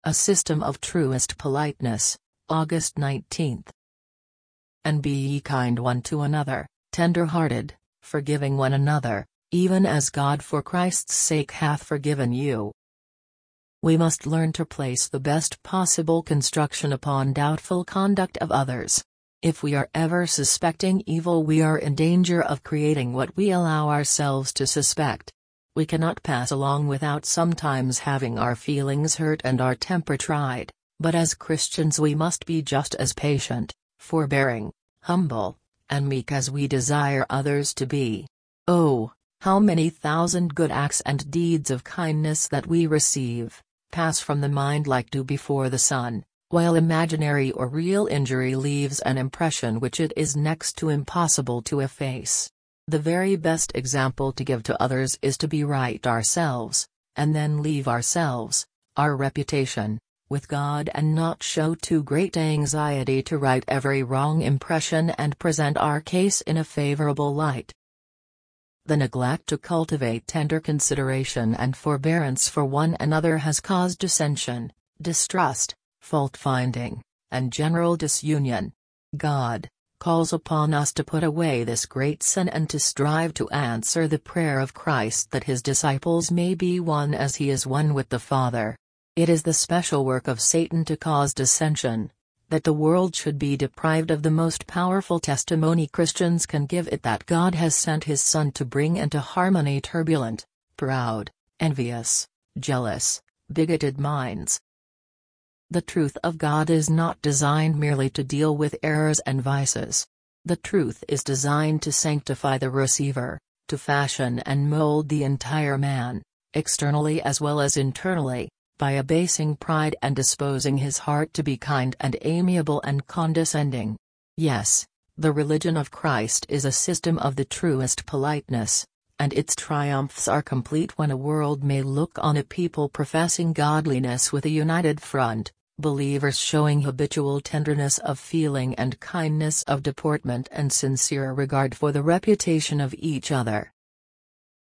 A system of truest politeness, August 19. And be ye kind one to another, tender-hearted, forgiving one another, even as God for Christ's sake hath forgiven you. We must learn to place the best possible construction upon doubtful conduct of others. If we are ever suspecting evil, we are in danger of creating what we allow ourselves to suspect. We cannot pass along without sometimes having our feelings hurt and our temper tried, but as Christians we must be just as patient, forbearing, humble, and meek as we desire others to be. Oh, how many thousand good acts and deeds of kindness that we receive, pass from the mind like dew before the sun, while imaginary or real injury leaves an impression which it is next to impossible to efface. The very best example to give to others is to be right ourselves, and then leave ourselves, our reputation, with God, and not show too great anxiety to right every wrong impression and present our case in a favorable light. The neglect to cultivate tender consideration and forbearance for one another has caused dissension, distrust, fault-finding, and general disunion. God calls upon us to put away this great sin and to strive to answer the prayer of Christ that his disciples may be one as he is one with the Father. It is the special work of Satan to cause dissension, that the world should be deprived of the most powerful testimony Christians can give it that God has sent his Son to bring into harmony turbulent, proud, envious, jealous, bigoted minds. The truth of God is not designed merely to deal with errors and vices. The truth is designed to sanctify the receiver, to fashion and mold the entire man, externally as well as internally, by abasing pride and disposing his heart to be kind and amiable and condescending. Yes, the religion of Christ is a system of the truest politeness, and its triumphs are complete when a world may look on a people professing godliness with a united front, believers showing habitual tenderness of feeling and kindness of deportment and sincere regard for the reputation of each other.